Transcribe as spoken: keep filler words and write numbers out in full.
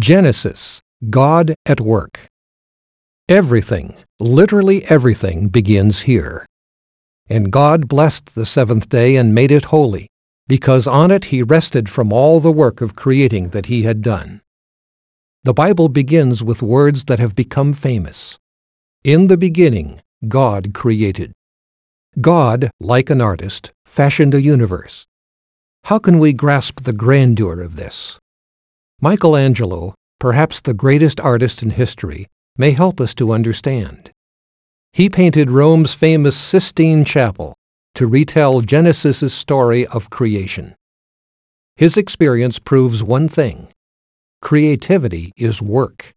Genesis, God at work. Everything, literally everything, begins here. And God blessed the seventh day and made it holy, because on it he rested from all the work of creating that he had done. The Bible begins with words that have become famous. In the beginning, God created. God, like an artist, fashioned a universe. How can we grasp the grandeur of this? Michelangelo, perhaps the greatest artist in history, may help us to understand. He painted Rome's famous Sistine Chapel to retell Genesis' story of creation. His experience proves one thing: creativity is work.